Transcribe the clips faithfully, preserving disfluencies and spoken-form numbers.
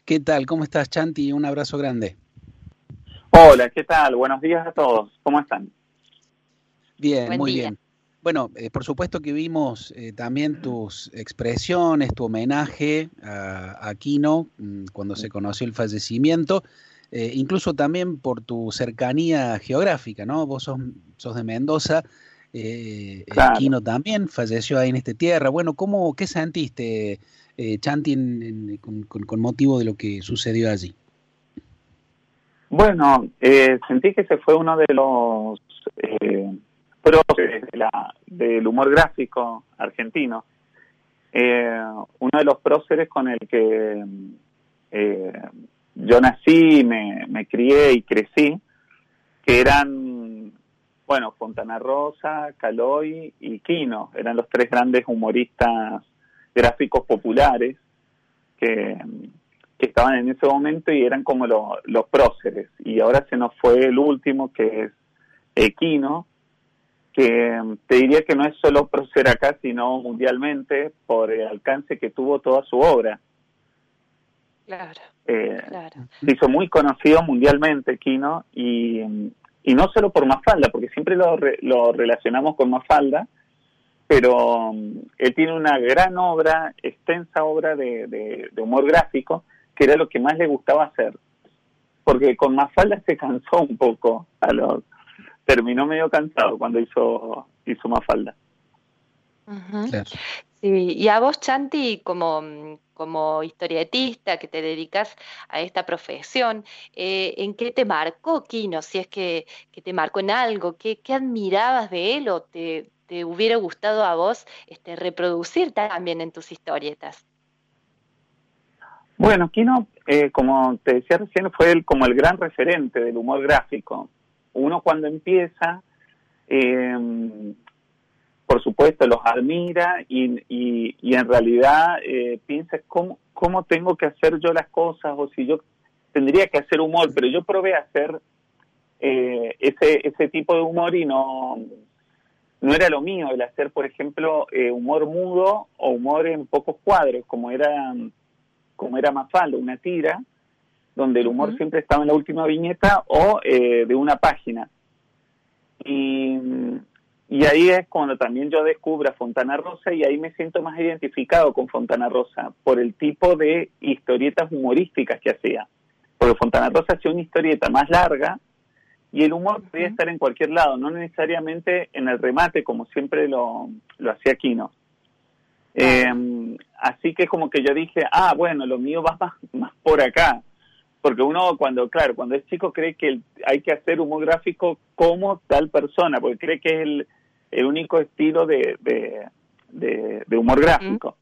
¿Qué tal? ¿Cómo estás, Chanti? Un abrazo grande. Hola, ¿qué tal? Buenos días a todos. ¿Cómo están? Bien, Buen muy día. bien. Bueno, eh, por supuesto que vimos eh, también tus expresiones, tu homenaje a, a Quino mm, cuando se conoció el fallecimiento, eh, incluso también por tu cercanía geográfica, ¿no? Vos sos, sos de Mendoza, eh, eh, Claro. Quino también falleció ahí en esta tierra. Bueno, ¿cómo, qué sentiste, eh, Chanti, en- en- con, con- con motivo de lo que sucedió allí? Bueno, eh, sentí que se fue uno de los eh, próceres de la- del humor gráfico argentino. Eh, uno de los próceres con el que eh, yo nací, me, me crié y crecí, que eran, bueno, Fontana Rosa, Caloi y Quino. Eran los tres grandes humoristas gráficos populares que, que estaban en ese momento y eran como lo, los próceres. Y ahora se nos fue el último, que es Equino, que te diría que no es solo prócer acá, sino mundialmente, por el alcance que tuvo toda su obra. Claro, Eh, claro. se hizo muy conocido mundialmente Quino, y, y no solo por Mafalda, porque siempre lo, re, lo relacionamos con Mafalda, pero um, él tiene una gran obra, extensa obra de, de, de humor gráfico, que era lo que más le gustaba hacer, porque con Mafalda se cansó un poco, a los, terminó medio cansado cuando hizo, hizo Mafalda. Ujú. Claro. Sí, y a vos, Chanti, como, mm, como historietista que te dedicas a esta profesión, eh, ¿en qué te marcó Quino? Si es que, que te marcó en algo, ¿qué, qué admirabas de él o te, te hubiera gustado a vos este, reproducir también en tus historietas? Bueno, Quino, eh, como te decía recién, fue el, como el gran referente del humor gráfico. Uno cuando empieza, eh, por supuesto, los admira y, y, y en realidad eh, piensa cómo, cómo tengo que hacer yo las cosas, o si yo tendría que hacer humor, pero yo probé a hacer eh, ese, ese tipo de humor y no, no era lo mío, el hacer, por ejemplo, eh, humor mudo o humor en pocos cuadros, como era, como era Mafalda, una tira, donde el humor Ujú. siempre estaba en la última viñeta o eh, de una página. Y, y ahí es cuando también yo descubro a Fontana Rosa, y ahí me siento más identificado con Fontana Rosa por el tipo de historietas humorísticas que hacía. Porque Fontana Rosa hacía una historieta más larga y el humor podía Ujú. estar en cualquier lado, no necesariamente en el remate como siempre lo, lo hacía Quino. Eh, Claro. así que como que yo dije, ah, bueno, lo mío va más, más por acá. Porque uno cuando, claro, cuando es chico cree que el, hay que hacer humor gráfico como tal persona, porque cree que es el, el único estilo de, de, de, de humor Ujú. gráfico.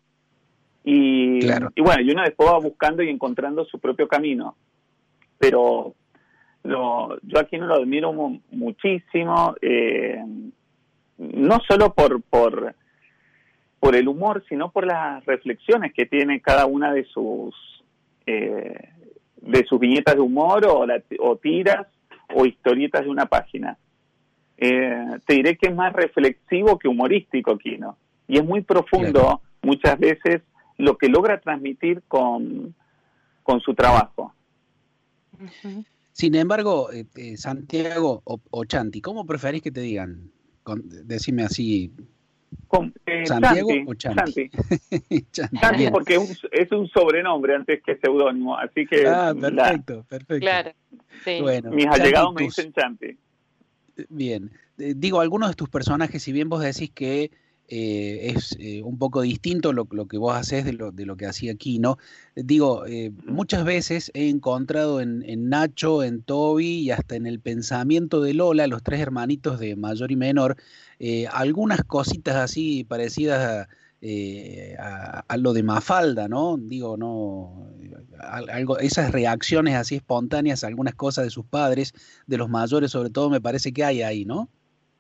Y, Claro. y bueno, y uno después va buscando y encontrando su propio camino. Pero lo, yo aquí no lo admiro mu muchísimo, eh, no solo por, por, por el humor, sino por las reflexiones que tiene cada una de sus... Eh, de sus viñetas de humor o, la, o tiras o historietas de una página. Eh, te diré que es más reflexivo que humorístico, Quino. Y es muy Claro. profundo muchas veces lo que logra transmitir con, con su trabajo. Ujú. Sin embargo, eh, eh, Santiago o, o Chanti, ¿cómo preferís que te digan? Con, decime así, Con, eh, ¿Santiago Chanti, o Chanti? Chanti. Chanti, Chanti bien. porque es un, es un sobrenombre antes que seudónimo, así que Ah, la, perfecto, perfecto. Claro, sí. Bueno, mis Chanti, allegados me tus, dicen Chanti. bien. Eh, digo, algunos de tus personajes, si bien vos decís que eh, es eh, un poco distinto lo, lo que vos hacés de lo, de lo que hacía Kino, eh, digo, eh, muchas veces he encontrado en, en Nacho, en Toby y hasta en el pensamiento de Lola, los tres hermanitos de mayor y menor, eh, algunas cositas así parecidas a, eh, a, a lo de Mafalda, ¿no? Digo, no, eh, al- algo, esas reacciones así espontáneas a algunas cosas de sus padres, de los mayores sobre todo, me parece que hay ahí, ¿no?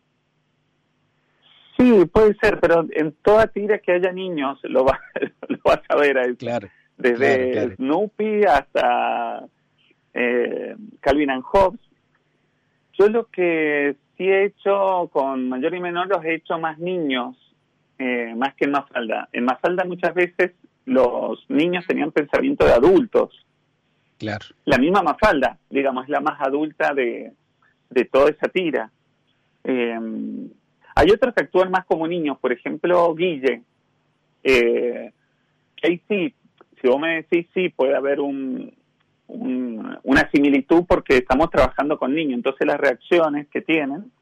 Sí, puede ser, pero en toda tira que haya niños lo, va, lo vas a ver a eso. Claro, claro, Desde claro. Snoopy hasta eh, Calvin and Hobbes. Yo lo que sí he hecho con mayor y menor los he hecho más niños, eh, más que en Mafalda. En Mafalda muchas veces los niños tenían pensamiento de adultos. Claro. La misma Mafalda, digamos, es la más adulta de, de toda esa tira. Eh, hay otros que actúan más como niños, por ejemplo, Guille. Eh, que ahí sí, si vos me decís, sí, puede haber un, un, una similitud porque estamos trabajando con niños, entonces las reacciones que tienen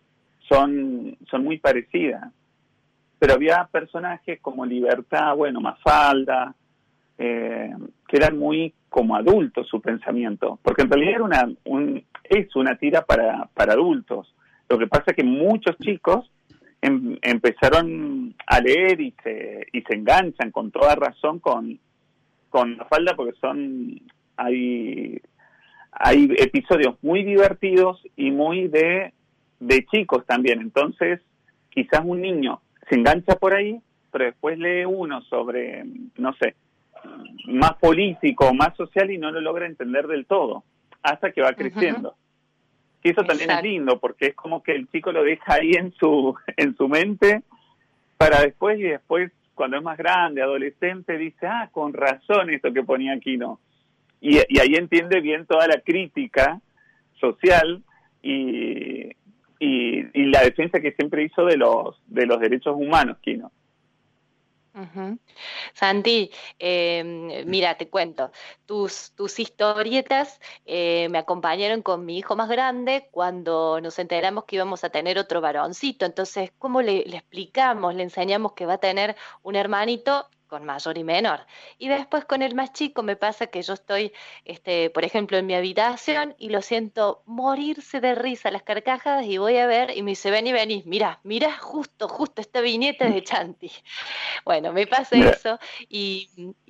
son, son muy parecidas. Pero había personajes como Libertad, bueno, Mafalda, eh, que eran muy como adultos su pensamiento, porque en realidad era una, un, es una tira para, para adultos. Lo que pasa es que muchos chicos em, empezaron a leer y se, y se enganchan con toda razón con, con Mafalda, porque son hay, hay episodios muy divertidos y muy de, de chicos también. Entonces, quizás un niño se engancha por ahí, pero después lee uno sobre, no sé, más político, más social y no lo logra entender del todo, hasta que va creciendo. Uh-huh. Y eso también Exacto. es lindo, porque es como que el chico lo deja ahí en su, en su mente, para después, y después, cuando es más grande, adolescente, dice, ah, con razón esto que ponía aquí, ¿no? Y, y ahí entiende bien toda la crítica social y... Y, y la defensa que siempre hizo de los de los derechos humanos, Kino. Uh-huh. Santi, eh, mira, te cuento, tus, tus historietas eh, me acompañaron con mi hijo más grande cuando nos enteramos que íbamos a tener otro varoncito. Entonces, ¿cómo le, le explicamos? Le enseñamos que va a tener un hermanito con mayor y menor. Y después con el más chico me pasa que yo estoy, este, por ejemplo, en mi habitación y lo siento morirse de risa, las carcajadas, y voy a ver y me dice, vení, vení, mira, mira justo, justo esta viñeta de Chanti. Bueno, me pasa eso y,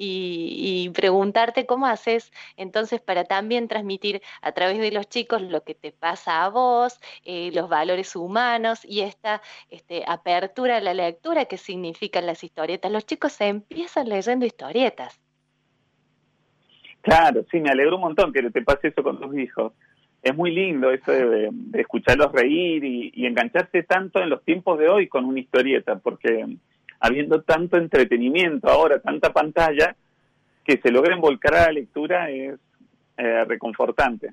y, y preguntarte cómo haces entonces para también transmitir a través de los chicos lo que te pasa a vos, eh, los valores humanos y esta este, apertura a la lectura que significan las historietas. Los chicos se empiezan leyendo historietas. Claro, sí, me alegro un montón que te pase eso con tus hijos. Es muy lindo eso de, de escucharlos reír y, y engancharse tanto en los tiempos de hoy con una historieta, porque habiendo tanto entretenimiento ahora, tanta pantalla, que se logren volcar a la lectura es eh, reconfortante.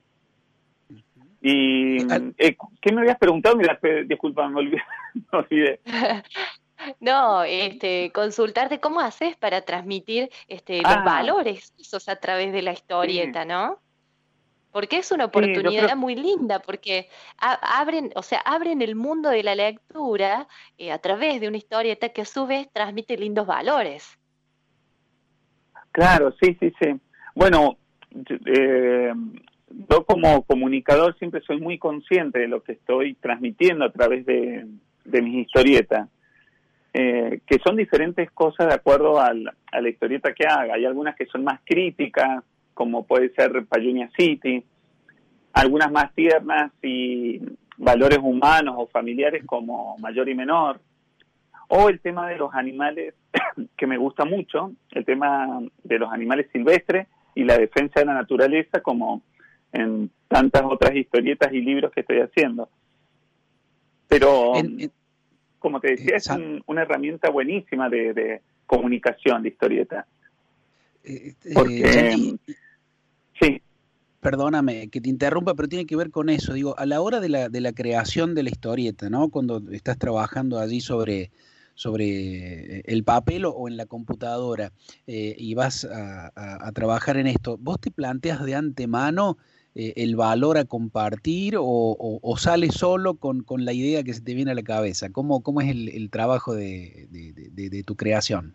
Y, eh, ¿qué me habías preguntado? Mira, disculpa, me olvidé. me olvidé. No, este, consultarte cómo haces para transmitir este, los ah, valores esos a través de la historieta, sí. ¿no? Porque es una oportunidad sí, creo... muy linda, porque a, abren, o sea, abren el mundo de la lectura eh, a través de una historieta que a su vez transmite lindos valores. Claro, sí, sí, sí. Bueno, eh, yo como comunicador siempre soy muy consciente de lo que estoy transmitiendo a través de, de mis historietas, eh, que son diferentes cosas de acuerdo al, a la historieta que haga. Hay algunas que son más críticas, como puede ser Payunia City, algunas más tiernas y valores humanos o familiares como Mayor y Menor, o el tema de los animales, que me gusta mucho, el tema de los animales silvestres y la defensa de la naturaleza, como en tantas otras historietas y libros que estoy haciendo. Pero, en, en, como te decía, es un, una herramienta buenísima de, de comunicación de historieta. Porque... Eh, sí. Perdóname que te interrumpa, pero tiene que ver con eso. Digo, a la hora de la, de la creación de la historieta, ¿no? Cuando estás trabajando allí sobre, sobre el papel o en la computadora eh, y vas a, a, a trabajar en esto, ¿vos te planteas de antemano eh, el valor a compartir o, o, o sales solo con, con la idea que se te viene a la cabeza? ¿Cómo, cómo es el, el trabajo de, de, de, de tu creación?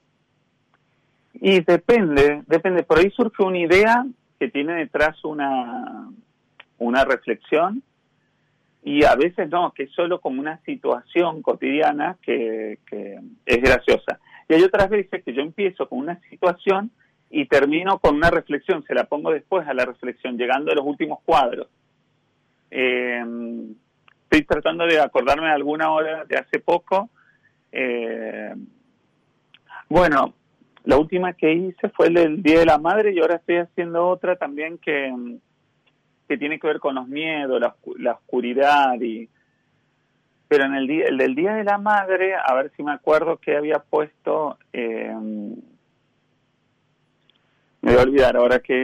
Y depende, depende. Por ahí surge una idea que tiene detrás una, una reflexión, y a veces no, que es solo como una situación cotidiana que, que es graciosa. Y hay otras veces que yo empiezo con una situación y termino con una reflexión, se la pongo después a la reflexión, llegando a los últimos cuadros. Eh, estoy tratando de acordarme de alguna hora de hace poco. Eh, bueno, la última que hice fue el del Día de la Madre y ahora estoy haciendo otra también que, que tiene que ver con los miedos, la, la oscuridad. Y pero en el, día, el del Día de la Madre, a ver si me acuerdo que había puesto... Eh, me voy a olvidar ahora que...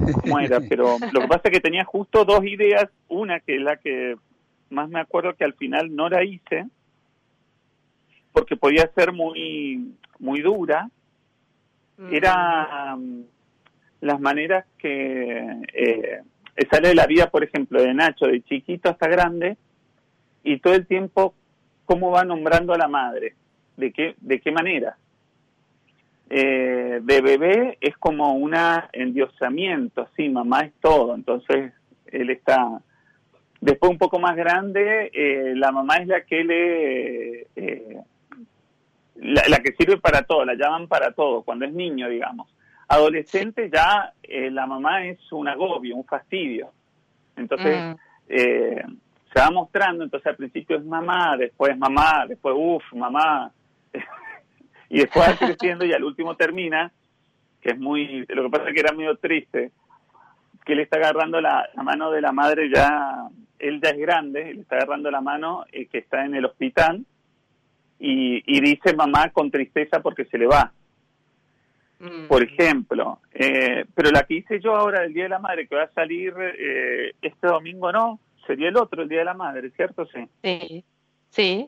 cómo era, pero lo que pasa es que tenía justo dos ideas, una que es la que más me acuerdo que al final no la hice, porque podía ser muy, muy dura, era um, las maneras que eh, sale de la vida, por ejemplo, de Nacho, de chiquito hasta grande, y todo el tiempo cómo va nombrando a la madre, de qué, de qué manera. Eh, de bebé es como un endiosamiento, sí, mamá es todo, entonces él está... Después un poco más grande, eh, la mamá es la que le... Eh, La, la que sirve para todo, la llaman para todo, cuando es niño, digamos. Adolescente ya eh, la mamá es un agobio, un fastidio. Entonces mm. eh, se va mostrando, entonces al principio es mamá, después mamá, después uff, mamá, y después va creciendo y al último termina, que es muy, lo que pasa es que era medio triste, que él está agarrando la, la mano de la madre ya, él ya es grande, él está agarrando la mano eh, que está en el hospital, Y, y dice mamá con tristeza porque se le va, mm. por ejemplo. Eh, pero la que hice yo ahora del Día de la Madre, que va a salir eh, este domingo, no, sería el otro, el Día de la Madre, ¿cierto? Sí. Sí, sí.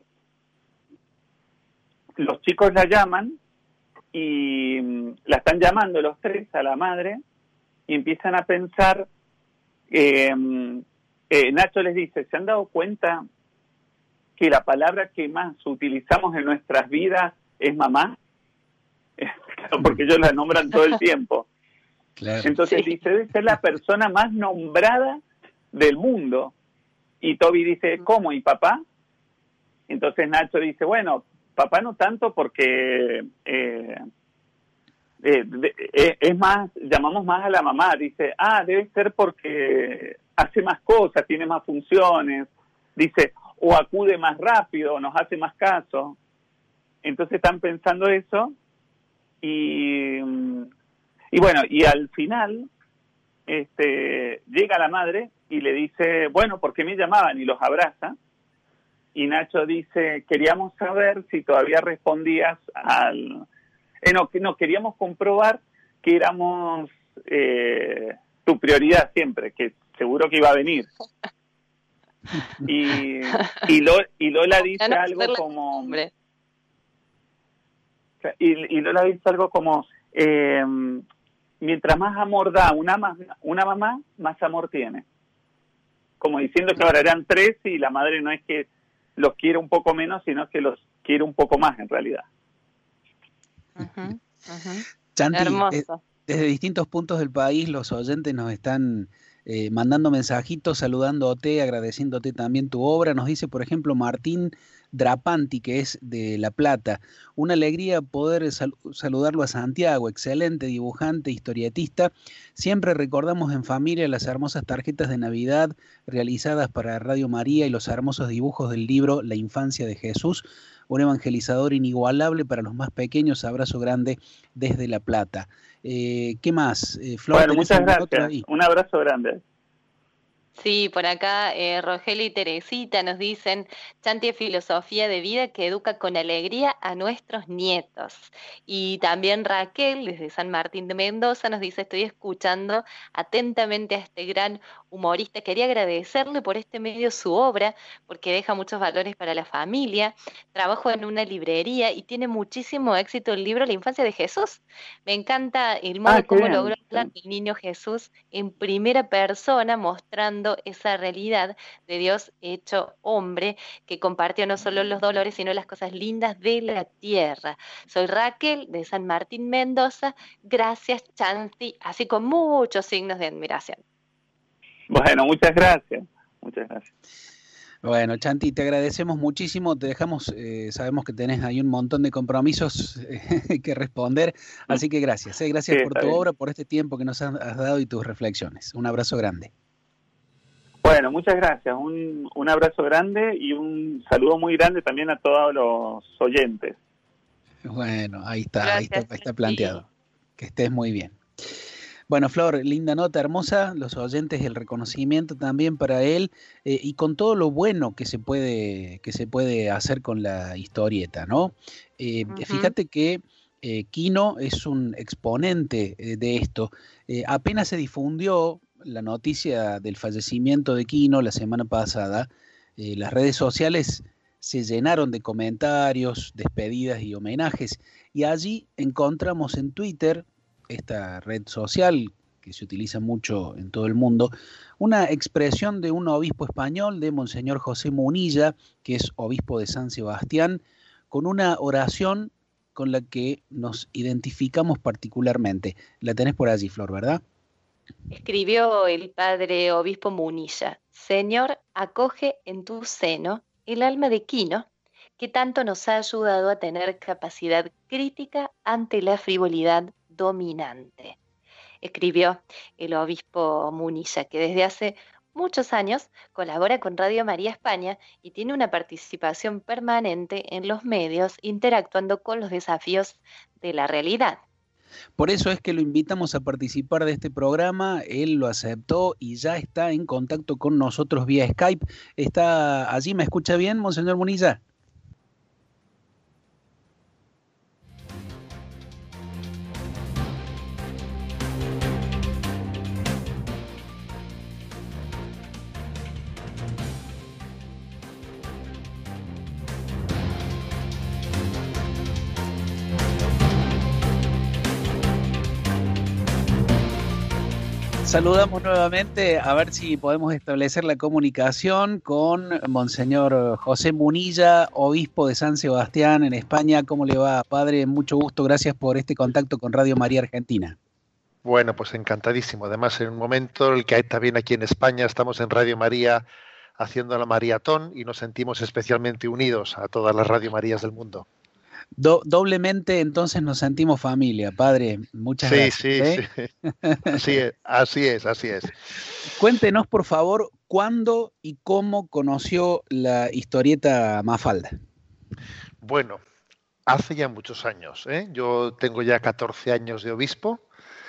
Los chicos la llaman y mm, la están llamando los tres a la madre y empiezan a pensar, eh, eh, Nacho les dice, ¿se han dado cuenta que la palabra que más utilizamos en nuestras vidas es mamá? Porque ellos la nombran todo el tiempo. Claro. Entonces sí. dice, debe ser la persona más nombrada del mundo. Y Toby dice, ¿cómo? ¿Y papá? Entonces Nacho dice, bueno, papá no tanto porque eh, eh, de, eh, es más, llamamos más a la mamá. Dice, ah, debe ser porque hace más cosas, tiene más funciones. Dice, o acude más rápido, o nos hace más caso. Entonces están pensando eso, y, y bueno, y al final este, llega la madre y le dice, bueno, ¿por qué me llamaban? Y los abraza, y Nacho dice, queríamos saber si todavía respondías al... Eh, no, no, queríamos comprobar que éramos eh, tu prioridad siempre, que seguro que iba a venir. Y, y, Lo, y Lola dice algo como y, y Lola dice algo como eh, mientras más amor da una, una mamá, más amor tiene, como diciendo que ahora eran tres y la madre no es que los quiere un poco menos, sino que los quiere un poco más en realidad. Uh-huh, uh-huh. Chanti, eh, desde distintos puntos del país los oyentes nos están Eh, mandando mensajitos, saludándote, agradeciéndote también tu obra. Nos dice, por ejemplo, Martín Drapanti, que es de La Plata. Una alegría poder sal saludarlo a Santiago, excelente dibujante, historietista. Siempre recordamos en familia las hermosas tarjetas de Navidad realizadas para Radio María y los hermosos dibujos del libro La Infancia de Jesús. Un evangelizador inigualable para los más pequeños. Abrazo grande desde La Plata. Eh, ¿Qué más? Eh, Flor, bueno, muchas gracias. Un abrazo grande. Sí, por acá eh, Rogelio y Teresita nos dicen, Chanti es filosofía de vida que educa con alegría a nuestros nietos. Y también Raquel, desde San Martín de Mendoza, nos dice, estoy escuchando atentamente a este gran humorista. Quería agradecerle por este medio su obra, porque deja muchos valores para la familia. Trabajo en una librería y tiene muchísimo éxito el libro La Infancia de Jesús. Me encanta el modo ah, como logró hablar del niño Jesús en primera persona, mostrando esa realidad de Dios hecho hombre, que compartió no solo los dolores, sino las cosas lindas de la tierra. Soy Raquel, de San Martín, Mendoza. Gracias, Chanti, así con muchos signos de admiración. Bueno, muchas gracias. Muchas gracias. Bueno, Chanti, te agradecemos muchísimo, te dejamos, eh, sabemos que tenés ahí un montón de compromisos eh, que responder, así que gracias, eh, gracias sí, por tu bien. obra, por este tiempo que nos has, has dado y tus reflexiones. Un abrazo grande. Bueno, muchas gracias. Un, un abrazo grande y un saludo muy grande también a todos los oyentes. Bueno, ahí está, gracias, ahí está, ahí está planteado. Que estés muy bien. Bueno, Flor, linda nota, hermosa, los oyentes, el reconocimiento también para él eh, y con todo lo bueno que se puede, que se puede hacer con la historieta, ¿no? Eh, uh-huh. Fíjate que Eh, Quino es un exponente eh, de esto. Eh, apenas se difundió la noticia del fallecimiento de Quino la semana pasada, eh, las redes sociales se llenaron de comentarios, despedidas y homenajes, y allí encontramos en Twitter, esta red social que se utiliza mucho en todo el mundo, una expresión de un obispo español, de Monseñor José Munilla, que es obispo de San Sebastián, con una oración con la que nos identificamos particularmente. La tenés por allí, Flor, ¿verdad? Escribió el padre obispo Munilla: Señor, acoge en tu seno el alma de Quino, que tanto nos ha ayudado a tener capacidad crítica ante la frivolidad dominante. Escribió el obispo Munilla, que desde hace muchos años colabora con Radio María España y tiene una participación permanente en los medios, interactuando con los desafíos de la realidad. Por eso es que lo invitamos a participar de este programa, él lo aceptó y ya está en contacto con nosotros vía Skype. ¿Está allí? ¿Me escucha bien, Monseñor Munilla? Saludamos nuevamente a ver si podemos establecer la comunicación con Monseñor José Munilla, obispo de San Sebastián en España. ¿Cómo le va, padre? Mucho gusto, gracias por este contacto con Radio María Argentina. Bueno, pues encantadísimo. Además, en un momento el que también aquí en España estamos en Radio María haciendo la maratón y nos sentimos especialmente unidos a todas las Radio Marías del mundo. Do, doblemente entonces nos sentimos familia, padre. Muchas sí, gracias. Sí, ¿eh? sí, así es, así es, así es. Cuéntenos, por favor, cuándo y cómo conoció la historieta Mafalda. Bueno, hace ya muchos años, ¿eh? Yo tengo ya catorce años de obispo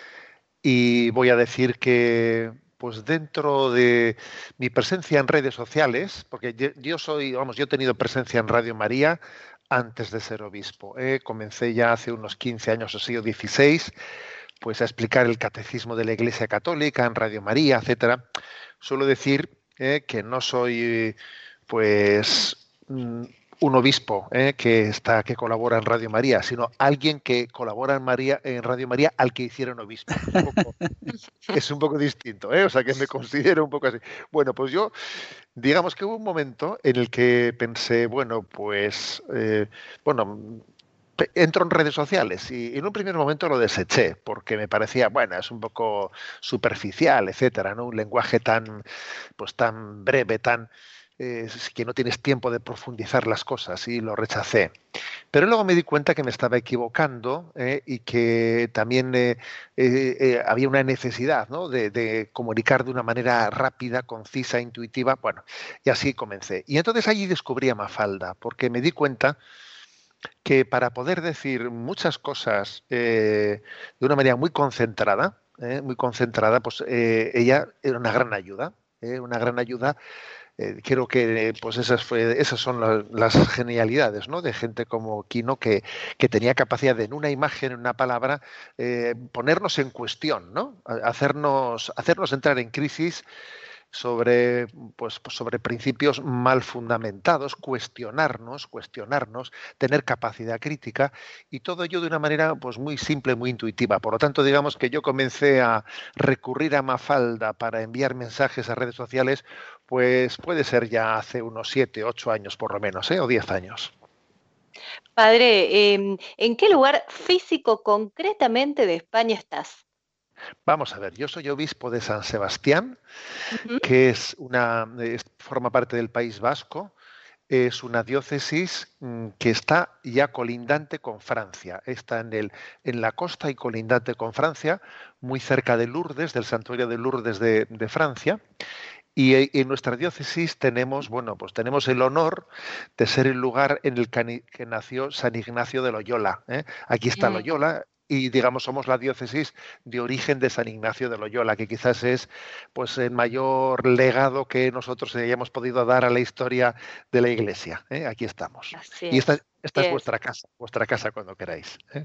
y voy a decir que, pues dentro de mi presencia en redes sociales, porque yo, yo soy, vamos, yo he tenido presencia en Radio María antes de ser obispo. ¿eh? Comencé ya hace unos quince años o sí, o dieciséis, pues a explicar el catecismo de la Iglesia Católica en Radio María, etcétera. Suelo decir eh, que no soy, pues, un obispo eh, que está que colabora en Radio María, sino alguien que colabora en María en Radio María al que hicieron obispo. Es un poco, es un poco distinto, ¿eh? O sea que me considero un poco así. Bueno, pues yo, digamos que hubo un momento en el que pensé, bueno, pues, eh, bueno, entro en redes sociales y en un primer momento lo deseché porque me parecía, bueno, es un poco superficial, etcétera, ¿no? Un lenguaje tan, pues, tan breve, tan Eh, que no tienes tiempo de profundizar las cosas y lo rechacé. Pero luego me di cuenta que me estaba equivocando eh, y que también eh, eh, eh, había una necesidad, ¿no? de, de comunicar de una manera rápida, concisa, intuitiva. Bueno, y así comencé. Y entonces allí descubrí a Mafalda, porque me di cuenta que para poder decir muchas cosas eh, de una manera muy concentrada, eh, muy concentrada, pues eh, ella era una gran ayuda, eh, una gran ayuda. Eh, creo que pues esas fue esas son la, las genialidades, ¿no? De gente como Quino que, que tenía capacidad de en una imagen, en una palabra, eh, ponernos en cuestión, ¿no? Hacernos hacernos entrar en crisis sobre pues sobre principios mal fundamentados, cuestionarnos, cuestionarnos, tener capacidad crítica y todo ello de una manera pues muy simple, muy intuitiva. Por lo tanto, digamos que yo comencé a recurrir a Mafalda para enviar mensajes a redes sociales, pues puede ser ya hace unos siete, ocho años por lo menos, ¿eh? O diez años. Padre, eh, ¿en qué lugar físico concretamente de España estás? Vamos a ver, yo soy obispo de San Sebastián, Uh-huh. que es una es, forma parte del País Vasco. Es una diócesis mmm, que está ya colindante con Francia. Está en, el, en la costa y colindante con Francia, muy cerca de Lourdes, del santuario de Lourdes de, de Francia. Y en nuestra diócesis tenemos, bueno, pues tenemos el honor de ser el lugar en el que, que nació San Ignacio de Loyola. ¿eh? Aquí está Loyola. Y digamos somos la diócesis de origen de San Ignacio de Loyola, que quizás es pues el mayor legado que nosotros hayamos podido dar a la historia de la Iglesia. ¿eh? Aquí estamos. Así Y esta, es, esta es es vuestra casa, vuestra casa cuando queráis. ¿eh?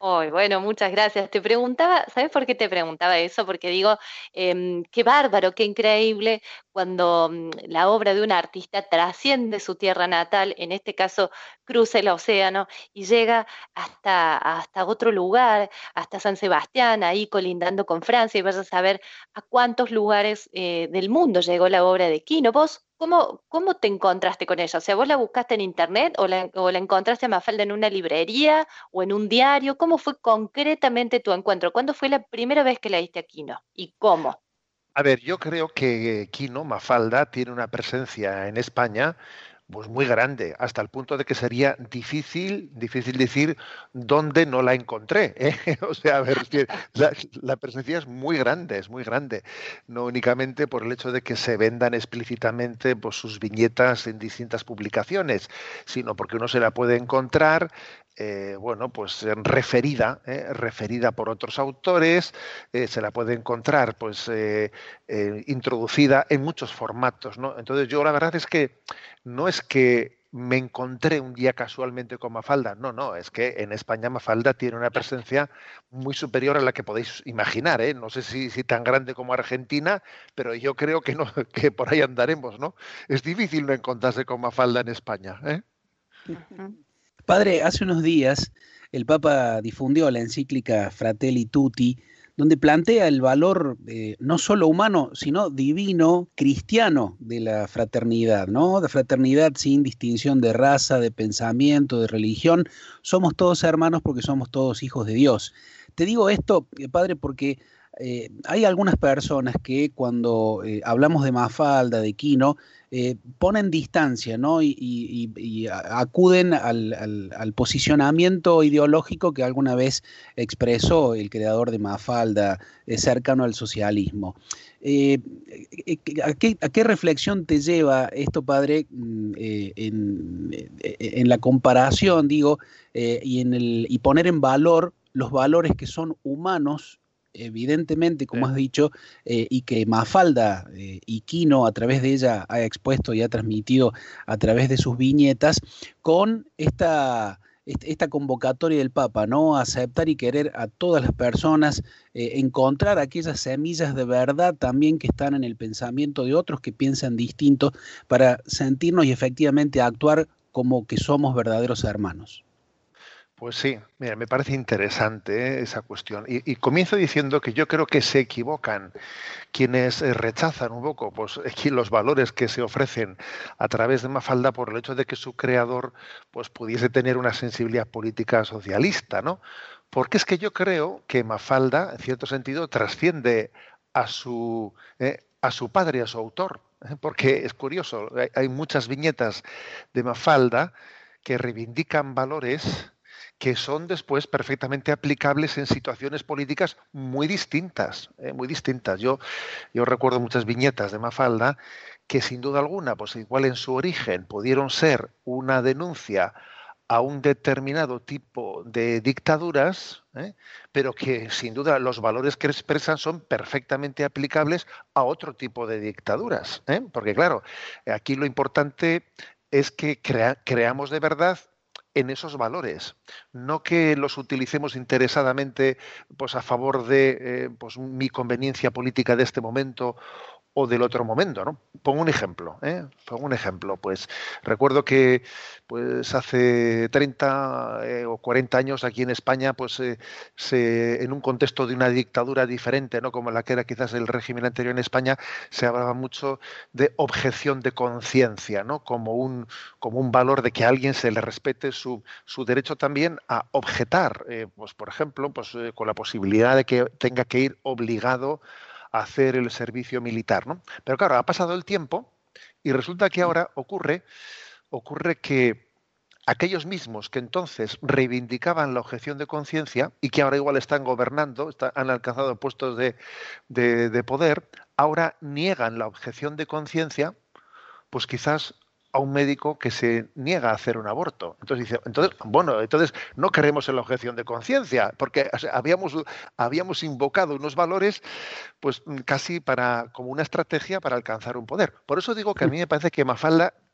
Ay, bueno, muchas gracias. Te preguntaba, ¿sabes por qué te preguntaba eso? Porque digo, em, qué bárbaro, qué increíble cuando mm, la obra de un artista trasciende su tierra natal, en este caso cruza el océano y llega hasta, hasta otro lugar, hasta San Sebastián, ahí colindando con Francia, y vas a saber a cuántos lugares eh, del mundo llegó la obra de Quino. ¿Vos cómo, cómo te encontraste con ella? O sea, ¿vos la buscaste en internet o la, o la encontraste a Mafalda en una librería o en un diario? ¿Cómo fue concretamente tu encuentro? ¿Cuándo fue la primera vez que leíste a Quino? ¿Y cómo? A ver, yo creo que Quino, Mafalda, tiene una presencia en España pues muy grande, hasta el punto de que sería difícil, difícil decir dónde no la encontré, ¿eh? O sea, a ver, es que la, la presencia es muy grande, es muy grande. No únicamente por el hecho de que se vendan explícitamente pues, sus viñetas en distintas publicaciones, sino porque uno se la puede encontrar, eh, bueno, pues eh, referida, ¿eh? referida por otros autores, eh, se la puede encontrar, pues, eh, eh, introducida en muchos formatos, ¿no? Entonces yo la verdad es que no es que me encontré un día casualmente con Mafalda, no, no, es que en España Mafalda tiene una presencia muy superior a la que podéis imaginar, ¿eh? No sé si, si tan grande como Argentina, pero yo creo que no, que por ahí andaremos, ¿no? Es difícil no encontrarse con Mafalda en España, ¿eh? Ujú. Padre, hace unos días el Papa difundió la encíclica Fratelli Tutti, donde plantea el valor eh, no solo humano, sino divino, cristiano de la fraternidad, ¿no? De fraternidad sin distinción de raza, de pensamiento, de religión. Somos todos hermanos porque somos todos hijos de Dios. Te digo esto, eh, Padre, porque eh, hay algunas personas que cuando eh, hablamos de Mafalda, de Quino, eh, ponen distancia, ¿no? Y, y- y- y acuden al, al- al posicionamiento ideológico que alguna vez expresó el creador de Mafalda, eh, cercano al socialismo. Eh, eh, ¿a qué, a qué reflexión te lleva esto, padre, mm, eh, en, eh, en la comparación, digo, eh, y, en el, y poner en valor los valores que son humanos, evidentemente, como Sí. has dicho, eh, y que Mafalda eh, y Quino a través de ella ha expuesto y ha transmitido a través de sus viñetas, con esta, est- esta convocatoria del Papa, ¿no? Aceptar y querer a todas las personas, eh, encontrar aquellas semillas de verdad también que están en el pensamiento de otros que piensan distinto para sentirnos y efectivamente actuar como que somos verdaderos hermanos. Pues sí, mira, me parece interesante, ¿eh? Esa cuestión. Y, y comienzo diciendo que yo creo que se equivocan quienes eh, rechazan un poco pues, aquí los valores que se ofrecen a través de Mafalda por el hecho de que su creador pues, pudiese tener una sensibilidad política socialista, ¿no? Porque es que yo creo que Mafalda, en cierto sentido, trasciende a su, eh, a su padre, a su autor. ¿Eh? Porque es curioso, hay, hay muchas viñetas de Mafalda que reivindican valores que son después perfectamente aplicables en situaciones políticas muy distintas, eh, muy distintas. Yo, yo recuerdo muchas viñetas de Mafalda que sin duda alguna, pues igual en su origen pudieron ser una denuncia a un determinado tipo de dictaduras, ¿eh? Pero que sin duda los valores que expresan son perfectamente aplicables a otro tipo de dictaduras, ¿eh? Porque claro, aquí lo importante es que crea- creamos de verdad en esos valores, no que los utilicemos interesadamente pues, a favor de eh, pues, mi conveniencia política de este momento o del otro momento, ¿no? Pongo un ejemplo, ¿eh? Pongo un ejemplo. Pues recuerdo que pues hace treinta eh, o cuarenta años aquí en España, pues eh, se, en un contexto de una dictadura diferente, ¿no? Como la que era quizás el régimen anterior en España, se hablaba mucho de objeción de conciencia, ¿no? Como un, como un valor de que a alguien se le respete su, su derecho también a objetar, eh, pues por ejemplo, pues eh, con la posibilidad de que tenga que ir obligado a hacer el servicio militar, ¿no? Pero claro, ha pasado el tiempo y resulta que ahora ocurre, ocurre que aquellos mismos que entonces reivindicaban la objeción de conciencia y que ahora igual están gobernando, está- han alcanzado puestos de, de- de poder, ahora niegan la objeción de conciencia, pues quizás a un médico que se niega a hacer un aborto. Entonces dice, entonces, bueno, entonces no creemos en la objeción de conciencia, porque o sea, habíamos, habíamos invocado unos valores pues casi para como una estrategia para alcanzar un poder. Por eso digo que a mí me parece que Mafalda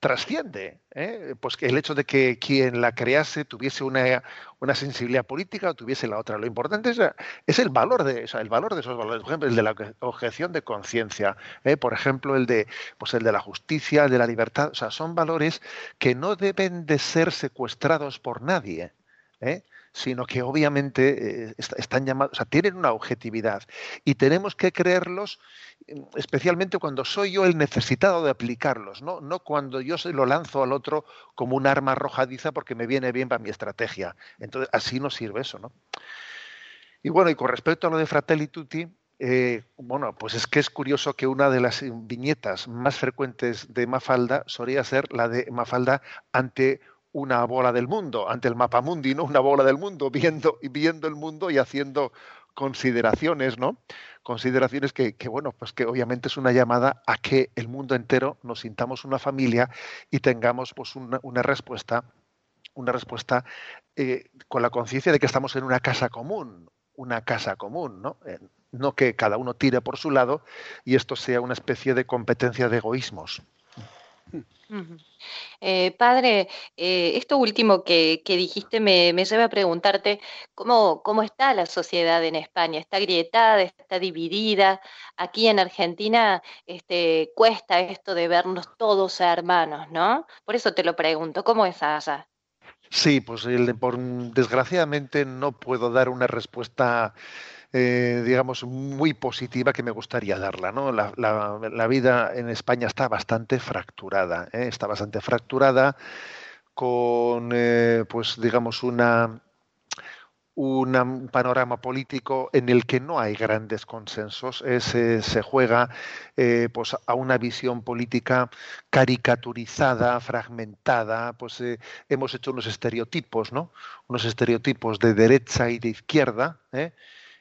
trasciende, ¿eh? Pues que el hecho de que quien la crease tuviese una, una sensibilidad política o tuviese la otra. Lo importante es, es el valor de, o sea, el valor de esos valores. Por ejemplo, el de la objeción de conciencia, ¿eh? Por ejemplo, el de, pues el de la justicia, el de la libertad. O sea, son valores que no deben de ser secuestrados por nadie, ¿eh? Sino que obviamente eh, están llamados, o sea, tienen una objetividad y tenemos que creerlos, especialmente cuando soy yo el necesitado de aplicarlos, no, no cuando yo se lo lanzo al otro como un arma arrojadiza porque me viene bien para mi estrategia. Entonces, así no sirve eso, ¿no? Y bueno, y con respecto a lo de Fratelli Tutti, eh, bueno, pues es que es curioso que una de las viñetas más frecuentes de Mafalda solía ser la de Mafalda ante una bola del mundo, ante el mapamundi, ¿no? Una bola del mundo, viendo, viendo el mundo y haciendo consideraciones, ¿no? Consideraciones que, que, bueno, pues que obviamente es una llamada a que el mundo entero nos sintamos una familia y tengamos pues una, una respuesta, una respuesta eh, con la conciencia de que estamos en una casa común, una casa común, ¿no? Eh, no que cada uno tire por su lado y esto sea una especie de competencia de egoísmos. Ujú. Eh, padre, eh, esto último que, que dijiste me, me lleva a preguntarte cómo, cómo está la sociedad en España. ¿Está agrietada, está dividida? Aquí en Argentina este, cuesta esto de vernos todos hermanos, ¿no? Por eso te lo pregunto, ¿cómo es allá? Sí, pues el- por, desgraciadamente no puedo dar una respuesta eh, digamos, muy positiva que me gustaría darla, ¿no? La, la- la vida en España está bastante fracturada, ¿eh? Está bastante fracturada con, eh, pues, digamos, una, una- un panorama político en el que no hay grandes consensos. Eh, se, se juega eh, pues, a una visión política caricaturizada, fragmentada. Pues eh, hemos hecho unos estereotipos, ¿no? Unos estereotipos de derecha y de izquierda, ¿eh?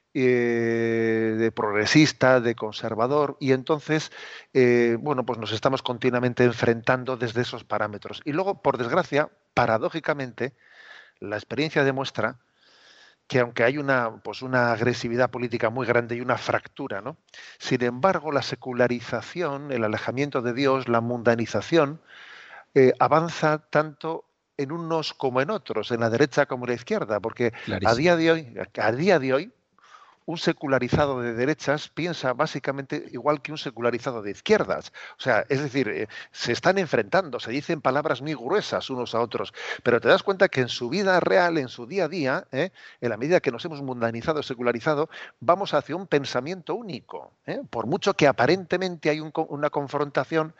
eh, de progresista, de conservador, y entonces, eh, bueno, pues nos estamos continuamente enfrentando desde esos parámetros. Y luego, por desgracia, paradójicamente, la experiencia demuestra que aunque hay una, pues una agresividad política muy grande y una fractura, ¿no? Sin embargo, la secularización, el alejamiento de Dios, la mundanización, eh, avanza tanto en unos como en otros, en la derecha como en la izquierda, porque a día Clarísimo. de hoy, a día de hoy, un secularizado de derechas piensa básicamente igual que un secularizado de izquierdas. O sea, es decir, eh, se están enfrentando, se dicen palabras muy gruesas unos a otros, pero te das cuenta que en su vida real, en su día a día, eh, en la medida que nos hemos mundanizado, secularizado, vamos hacia un pensamiento único. eh. Por mucho que aparentemente hay un co- una confrontación,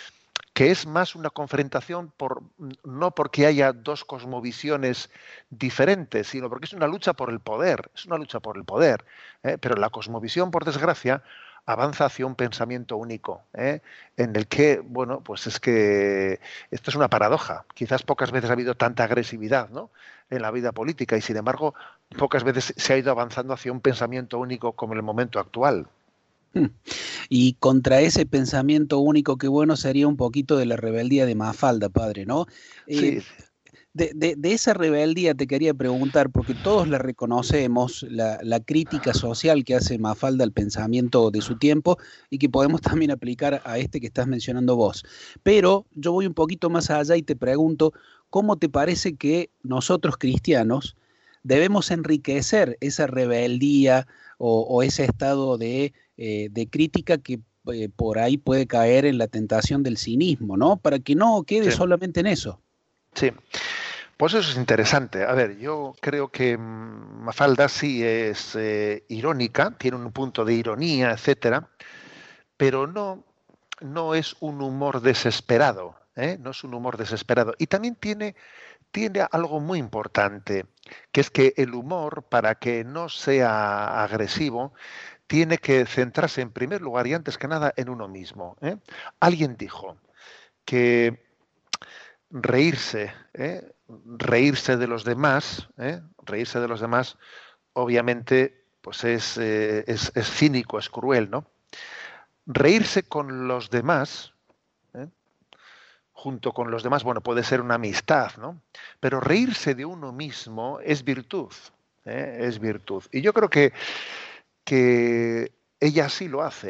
que es más una confrontación por, no porque haya dos cosmovisiones diferentes, sino porque es una lucha por el poder, es una lucha por el poder. ¿eh? Pero la cosmovisión, por desgracia, avanza hacia un pensamiento único, ¿eh? En el que, bueno, pues es que esto es una paradoja. Quizás pocas veces ha habido tanta agresividad, ¿no? En la vida política y, sin embargo, pocas veces se ha ido avanzando hacia un pensamiento único como en el momento actual. Hmm. Y contra ese pensamiento único, que bueno, sería un poquito de la rebeldía de Mafalda, padre, ¿no? Eh, Sí, de, de- de esa rebeldía te quería preguntar, porque todos la reconocemos, la, la crítica social que hace Mafalda al pensamiento de su tiempo y que podemos también aplicar a este que estás mencionando vos. Pero yo voy un poquito más allá y te pregunto, ¿cómo te parece que nosotros cristianos debemos enriquecer esa rebeldía o, o ese estado de, eh, de crítica que eh, por ahí puede caer en la tentación del cinismo, ¿no? Para que no quede sí, solamente en eso. sí. Pues eso es interesante. A ver, yo creo que mm, Mafalda sí es eh, irónica, tiene un punto de ironía, etcétera, pero no, no es un humor desesperado, ¿eh? No es un humor desesperado. Y también tiene, tiene algo muy importante, que es que el humor, para que no sea agresivo, tiene que centrarse en primer lugar y antes que nada en uno mismo, ¿eh? Alguien dijo que reírse, ¿eh? reírse de los demás, ¿eh? reírse de los demás, obviamente, pues es, eh, es, es cínico, es cruel, ¿no? Reírse con los demás, ¿eh? junto con los demás, bueno, puede ser una amistad, ¿no? Pero reírse de uno mismo es virtud, ¿eh? es virtud. Y yo creo que, que ella sí lo hace, ¿no?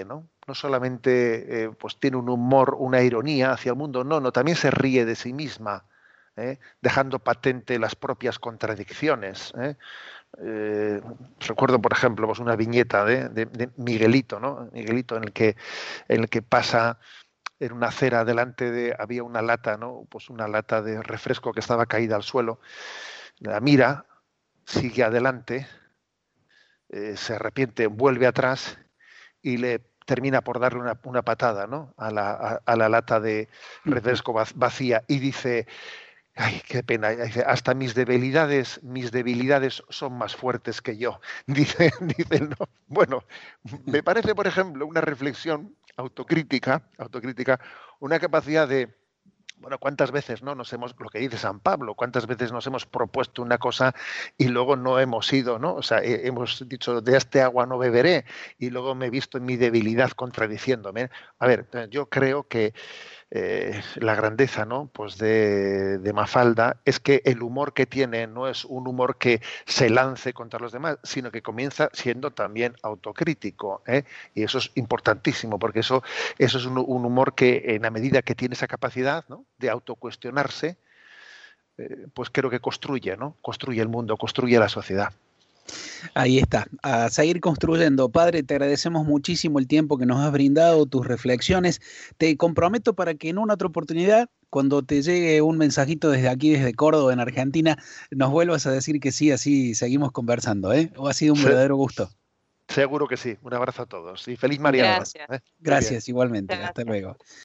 no solamente eh, pues tiene un humor, una ironía hacia el mundo, no, no, también se ríe de sí misma, ¿eh? Dejando patente las propias contradicciones. ¿eh? Eh, recuerdo, por ejemplo, pues una viñeta de, de, de Miguelito, ¿no? Miguelito en el que en el que pasa en una acera delante de había una lata, ¿no? Pues una lata de refresco que estaba caída al suelo. La mira, sigue adelante, eh, se arrepiente, vuelve atrás y le termina por darle una, una patada, ¿no? a, la, a, a la lata de refresco vacía y dice: ay, qué pena, dice, hasta mis debilidades, mis debilidades son más fuertes que yo. Dice, dice, no. Bueno, me parece, por ejemplo, una reflexión autocrítica, autocrítica, una capacidad de, bueno, cuántas veces no nos hemos, lo que dice San Pablo, cuántas veces nos hemos propuesto una cosa y luego no hemos ido, ¿no? O sea, hemos dicho, de este agua no beberé, y luego me he visto en mi debilidad contradiciéndome. A ver, yo creo que Eh, la grandeza, ¿no? Pues de, de Mafalda es que el humor que tiene no es un humor que se lance contra los demás, sino que comienza siendo también autocrítico, ¿eh? Y eso es importantísimo, porque eso, eso es un, un humor que, en la medida que tiene esa capacidad, ¿no? De autocuestionarse, eh, pues creo que construye, ¿no? Construye el mundo, construye la sociedad. Ahí está, a seguir construyendo. Padre, te agradecemos muchísimo el tiempo que nos has brindado, tus reflexiones. Te comprometo para que en una otra oportunidad, cuando te llegue un mensajito desde aquí, desde Córdoba, en Argentina, nos vuelvas a decir que sí, así seguimos conversando, ¿eh? Ha sido un verdadero gusto. Seguro que sí. Un abrazo a todos y feliz Mariano. Gracias. ¿eh? Gracias, igualmente. Gracias. Hasta luego.